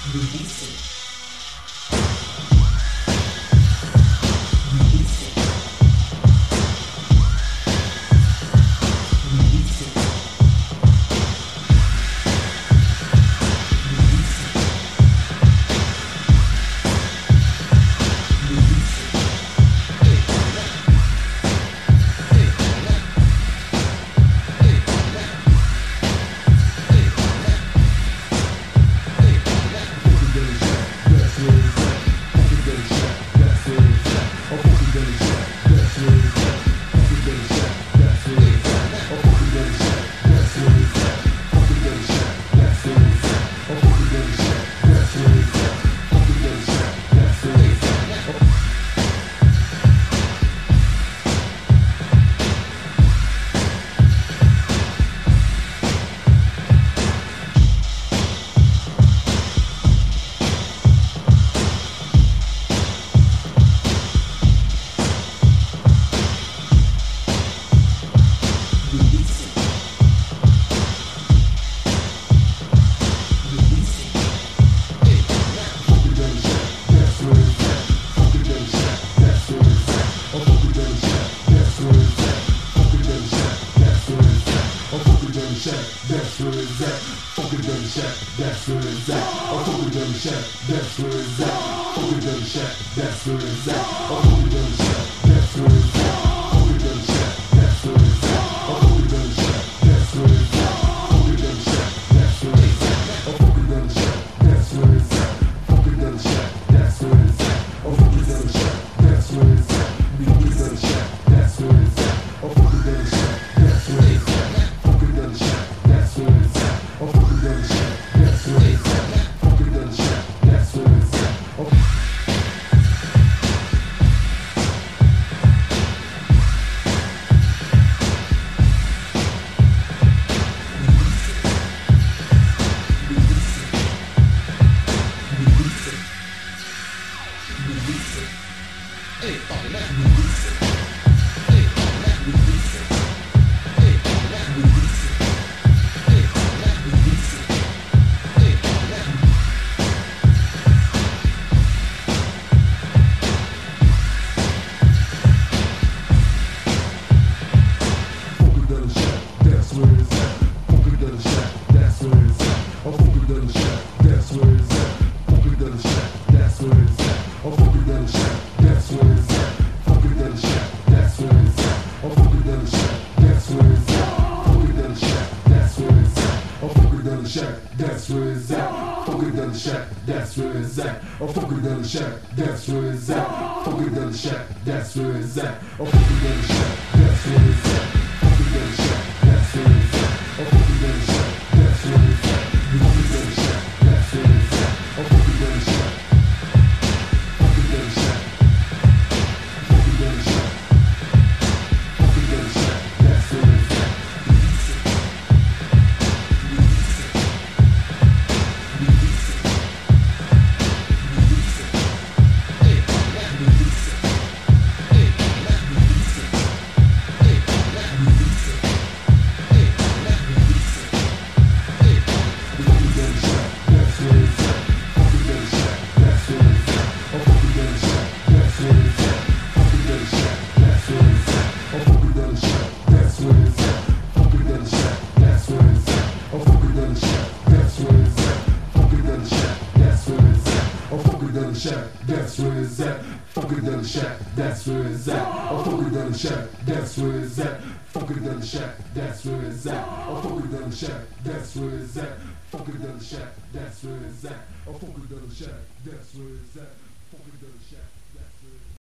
That's where it's at. Funky Dirty Shack, that's where it's at. A Funky Dirty Shack, that's where it's at. Funky Dirty Shack, that's where it's at. A Funky Dirty Shack, that's where it's at. Funky Dirty Shack, that's where it's at. A Funky Dirty Shack, that's where it's at. Funky Dirty Shack, that's where it's at. A Funky Dirty Shack, that's where it's at. Funky Dirty Shack, that's where it's at. A Funky Dirty Shack, that's where it's at. Funky Dirty Shack, that's where it's at. A Funky Dirty Shack, that's where it's at. Funky Dirty Shack, that's where it's at. A Funky Dirty Shack, that's where it's at. Funky Dirty Shack, that's where it's at. That's where it's at. Funky Dirty Shack, that's where it's at. A Funky Dirty Shack, that's where it's at. Funky Dirty Shack, that's where it's at. A Funky Dirty Shack, that's where it's at. Funky Dirty Shack, that's where it's at. A Funky Dirty Shack, that's where it's at. Funky Dirty Shack, that's where it's at. A Funky Dirty Shack, Funky Dirty Shack, Funky Dirty Shack, Funky Dirty Shack, that's where it's at. That's where it's at. Funky Dirty Shack, that's where it's at. A Funky Dirty Shack, that's where it's at. Funky Dirty Shack, that's where it's at. A Funky Dirty Shack, that's where it's at. Funky Dirty Shack, that's where it's at. A Funky Dirty Shack, that's where it's at. Funky Dirty Shack, that's